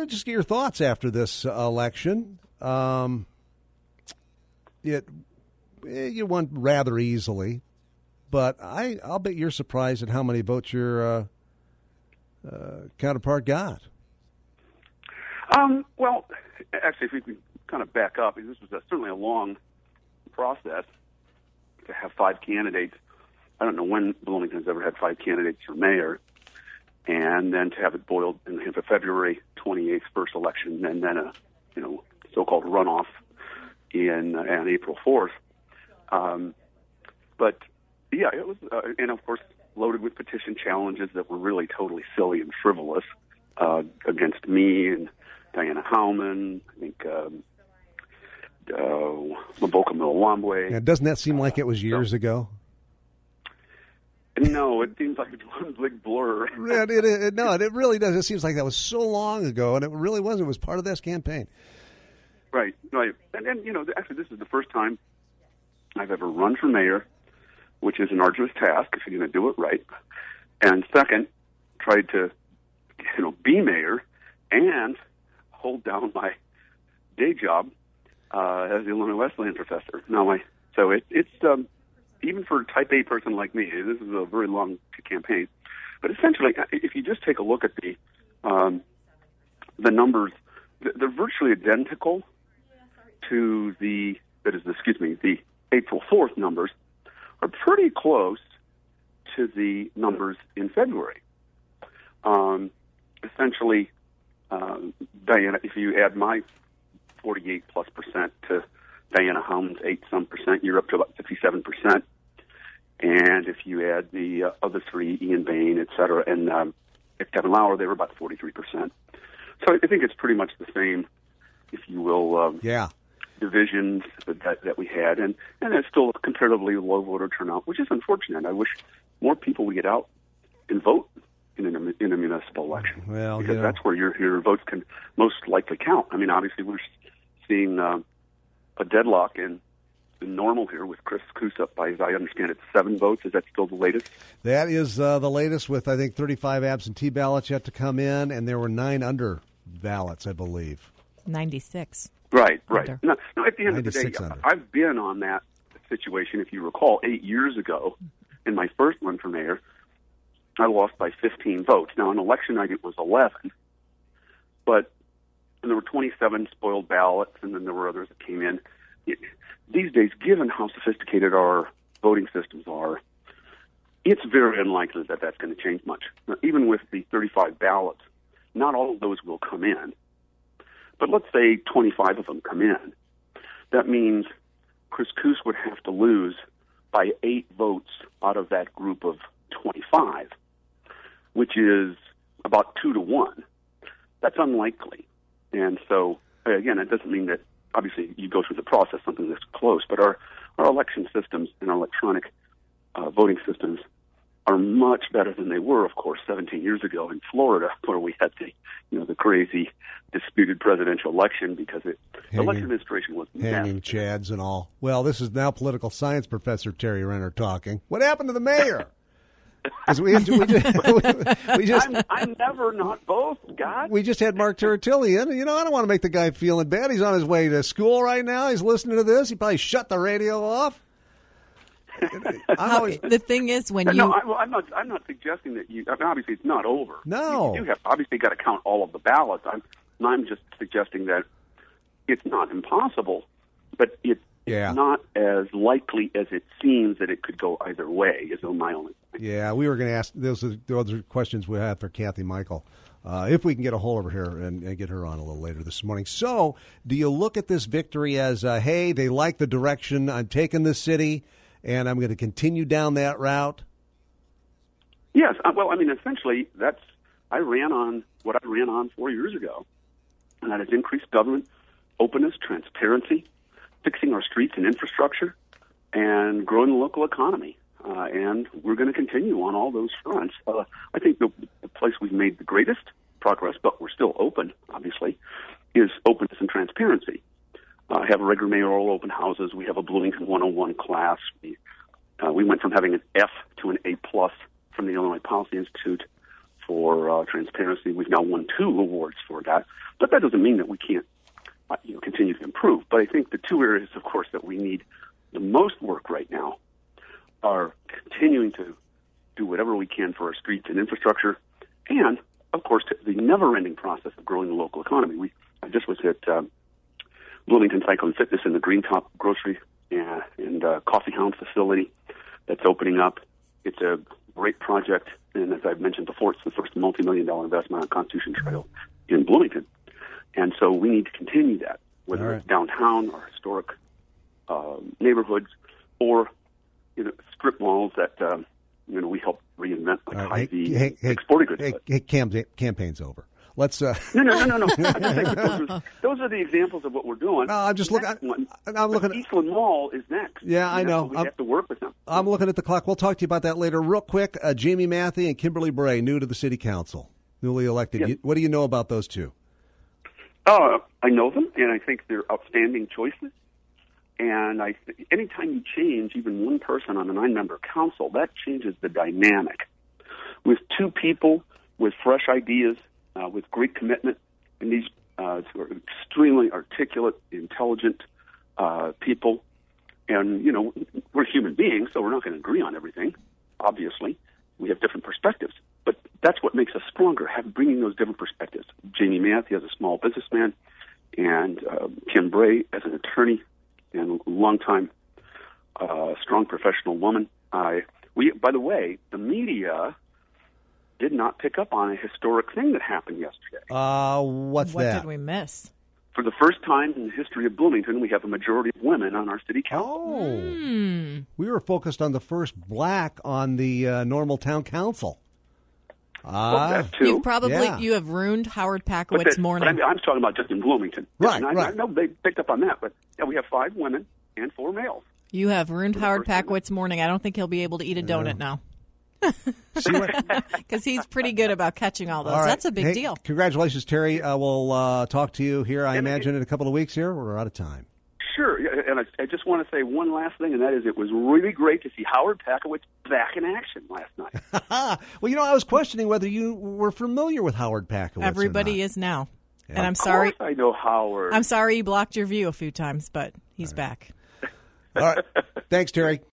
just get your thoughts after this election. You won rather easily, but I'll bet you're surprised at how many votes your counterpart got. Well, actually, if we can kind of back up, this was certainly a long process to have 5 candidates. I don't know when Bloomington's ever had 5 candidates for mayor, and then to have it boiled in the February 28th first election, and then a so-called runoff on April 4th. But yeah, it was, and of course, loaded with petition challenges that were really totally silly and frivolous against me and Diana Howman. I think Maboka Milwambwe. Now, doesn't that seem like it was years ago? No, it seems like it's one big blur. It really does. It seems like that was so long ago, and it really wasn't. It was part of this campaign. Right. And then, actually, this is the first time I've ever run for mayor, which is an arduous task if you're going to do it right. And second, tried to, be mayor and hold down my day job as the Illinois Wesleyan professor. So it's even for a type A person like me, this is a very long campaign. But essentially, if you just take a look at the numbers, they're virtually identical to the April 4th numbers are pretty close to the numbers in February. Essentially, Diana, if you add my 48+% to Diana Howman's 8-some%, you're up to about 57%. And if you add the other 3, Ian Bain, et cetera, and Kevin Lauer, they were about 43%. So I think it's pretty much the same, if you will, divisions that we had, and it's still a comparatively low voter turnout, which is unfortunate. I wish more people would get out and vote in a municipal election, because that's where your votes can most likely count. I mean, obviously, we're seeing a deadlock in normal here with Chris Coos up by, as I understand it, 7 votes. Is that still the latest? That is the latest, with, I think, 35 absentee ballots yet to come in, and there were 9 under ballots, I believe. 96. Right. No, at the end of the day, I've been on that situation. If you recall, 8 years ago, in my first run for mayor, I lost by 15 votes. Now, on election night, it was 11, but there were 27 spoiled ballots, and then there were others that came in. These days, given how sophisticated our voting systems are, it's very unlikely that that's going to change much. Now, even with the 35 ballots, not all of those will come in. But let's say 25 of them come in. That means Chris Coos would have to lose by 8 votes out of that group of 25, which is about 2 to 1. That's unlikely. And so, again, it doesn't mean that, obviously, you go through the process, something this close, but our election systems and our electronic voting systems are much better than they were, of course, 17 years ago in Florida, where we had the crazy disputed presidential election because the election administration was hanging chads and all. Well, this is now political science professor Terry Renner talking. What happened to the mayor? I'm never not both, God. We just had Mark Turretillian. I don't want to make the guy feeling bad. He's on his way to school right now. He's listening to this. He probably shut the radio off. The thing is, when I'm not suggesting that you. I mean, obviously, it's not over. No, you have obviously got to count all of the ballots. I'm just suggesting that it's not impossible, but it's not as likely as it seems that it could go either way. Is my only point. Yeah, we were going to ask. Those are the other questions we have for Kathy Michael. If we can get a hold of her and get her on a little later this morning. So, do you look at this victory as, hey, they like the direction I'm taking this city, and I'm going to continue down that route? Yes. Well, I mean, essentially, I ran on what I ran on 4 years ago, and that is increased government openness, transparency, fixing our streets and infrastructure, and growing the local economy. And we're going to continue on all those fronts. I think the place we've made the greatest progress, but we're still open, obviously, is openness and transparency. Have regular mayoral open houses. We have a Bloomington 101 class. We went from having an F to an A+ from the Illinois Policy Institute for transparency. We've now won 2 awards for that. But that doesn't mean that we can't continue to improve. But I think the two areas, of course, that we need the most work right now are continuing to do whatever we can for our streets and infrastructure, and, of course, the never-ending process of growing the local economy. I just was at Bloomington Cycle and Fitness in the Green Top Grocery and Coffee Hound facility that's opening up. It's a great project, and as I've mentioned before, it's the first multi-million-dollar investment on Constitution Trail in Bloomington. And so we need to continue that, whether it's downtown or historic neighborhoods or strip malls that we help reinvent, like Hy-Vee, sporting goods. Hey, campaign's over. Let's. No. Those are the examples of what we're doing. No, I'm just looking. I'm looking. Eastland Mall is next. Yeah, I know. We have to work with them. I'm looking at the clock. We'll talk to you about that later. Real quick, Jamie Matthey and Kimberly Bray, new to the city council, newly elected. Yep. What do you know about those two? I know them, and I think they're outstanding choices. And anytime you change even one person on a 9-member council, that changes the dynamic. With two people with fresh ideas, with great commitment, and these are extremely articulate, intelligent people. And, we're human beings, so we're not going to agree on everything, obviously. We have different perspectives. But that's what makes us stronger, bringing those different perspectives. Jamie Matthey as a small businessman, and Kim Bray as an attorney and a long-time strong professional woman. By the way, the media did not pick up on a historic thing that happened yesterday. What that? What did we miss? For the first time in the history of Bloomington, we have a majority of women on our city council. Oh. We were focused on the first black on the normal town council. Well, that too. You have ruined Howard Packowitz morning. But I'm talking about just in Bloomington. Right, I know they picked up on that, but we have 5 women and 4 males. You have ruined Howard Packowitz morning. I don't think he'll be able to eat a donut now. Because he's pretty good about catching all those. All right. That's a big deal. Congratulations, Terry. We'll talk to you here, I imagine, in a couple of weeks here. We're out of time. Sure, and I just want to say one last thing, and that is it was really great to see Howard Packowitz back in action last night. Well, I was questioning whether you were familiar with Howard Packowitz. Everybody is now. Yeah. And I'm sorry. Of course I know Howard. I'm sorry you blocked your view a few times, but he's back. All right. Thanks, Terry.